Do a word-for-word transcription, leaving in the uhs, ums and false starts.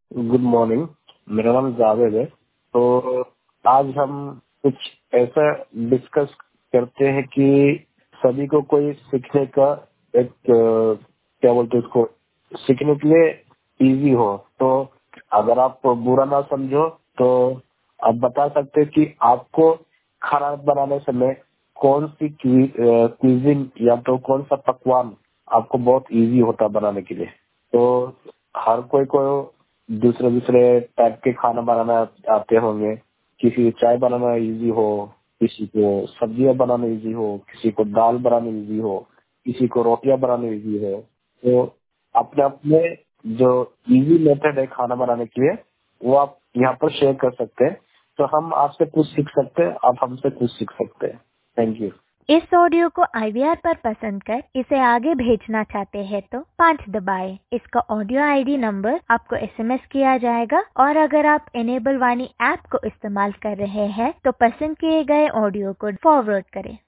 Good morning. मेरा नाम जावेद है। तो आज हम कुछ ऐसा डिस्कस करते हैं कि सभी को कोई सीखने का एक अ, क्या बोलते हैं उसको, सीखने के लिए इजी हो। तो अगर आप बुरा ना समझो तो आप बता सकते हैं कि आपको खाना बनाने समय कौन सी क्यूजिन या तो कौन सा पकवान आपको बहुत इजी होता है बनाने के लिए। तो हर कोई को दूसरे दूसरे टाइप के खाना बनाना आते होंगे। किसी को चाय बनाना इजी हो, किसी को सब्जियां बनाना इजी हो, किसी को दाल बनाना इजी हो, किसी को रोटियां बनाना इजी हो। तो अपने अपने जो इजी मेथड है खाना बनाने के लिए वो आप यहाँ पर शेयर कर सकते हैं। तो हम आपसे कुछ सीख सकते हैं, आप हमसे कुछ सीख सकते हैं। Thank you. इस ऑडियो को आई वी आर पर पसंद कर इसे आगे भेजना चाहते हैं तो पाँच दबाएं। इसका ऑडियो आई डी नंबर आपको एस एम एस किया जाएगा और अगर आप इनेबल वाणी ऐप को इस्तेमाल कर रहे हैं तो पसंद किए गए ऑडियो को फॉरवर्ड करें।